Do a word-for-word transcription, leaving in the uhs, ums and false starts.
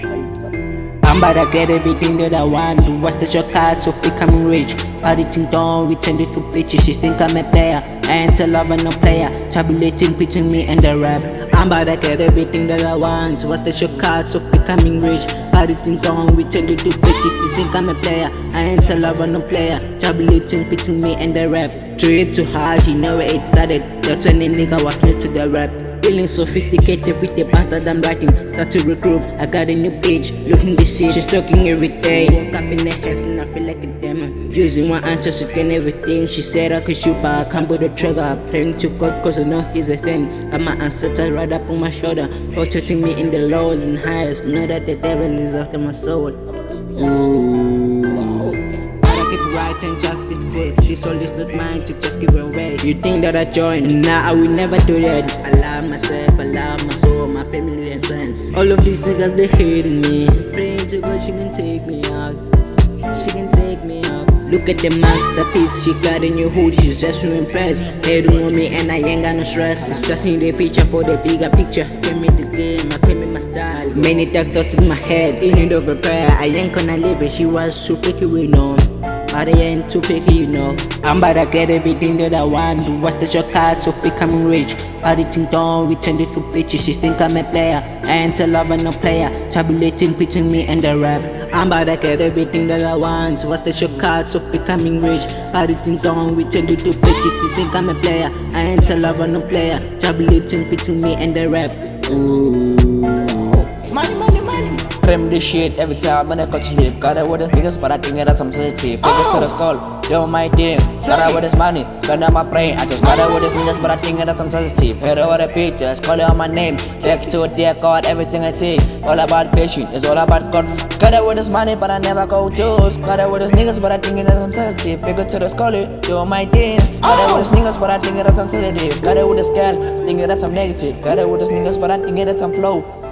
I'm about to get everything that I want. What's the shortcut of becoming rich? Partying down, we turned it to bitches. She think I'm a player, I ain't a lover, no player. Tabulating between me and the rap. I'm about to get everything that I want. What's the shortcut of becoming rich? Partying down, we turned it to bitches. She think I'm a player, I ain't a lover, no player. Tabulating between me and the rap. Trip too hard, you know where it started. That's when the nigga was new to the rap. Feeling sophisticated with the bastard I'm writing. Start to recruit, I got a new bitch, looking this shit. She's talking every day. Woke up in the house and I feel like a demon. Using one answer to get everything. She said I could shoot, but I can't put the trigger. Praying to God cause I know he's the same. Got my ancestors right up on my shoulder, protecting me in the lows and highs. Know that the devil is after my soul. Ooh. And just get good. This soul is not mine to just give away. You think that I joined? Nah, I will never do that. I love myself, I love my soul, my family and friends. All of these niggas, they hating me. Praying to God she can take me out. She can take me out. Look at the masterpiece she got in your hood, she's just so impressed. They don't want me and I ain't got no stress. It's just in the picture for the bigger picture. Give me the game, I give me my style. Many dark thoughts in my head, in need of a prayer. I ain't gonna live it, she was so picky, we know. But I ain't too picky, you know. I'm about to get everything that I want. What's the shortcut of becoming rich? Partying down, we turned it to bitches. She think I'm a player, I ain't a lover, no player. Tabulating between me and the rap. I'm about to get everything that I want. What's the shortcut of becoming rich? Partying down, we turned it to bitches. She think I'm a player, I ain't a lover, no player. Tabulating between me and the rap. Ooh. Money, money, money. Trim this shit every time when I got sleep. Got it with his niggas, but I think it has some sensitive. Take it to the skull, do my thing. Got it with his money, got it my brain. I just got it with his niggas, but I think it has some sensitive. Hit it with the pictures, call it on my name. Take to it, dear God, everything I say. All about patience, it's all about God. Got it with his money, but I never go choose. Got it with his niggas, but I think it has some sensitive. Take it to the skull, do my thing. Got it with his niggas, but I think it has some sensitive. Got it with his scale, think it has some negative. Got it with his niggas, but I think it has some flow.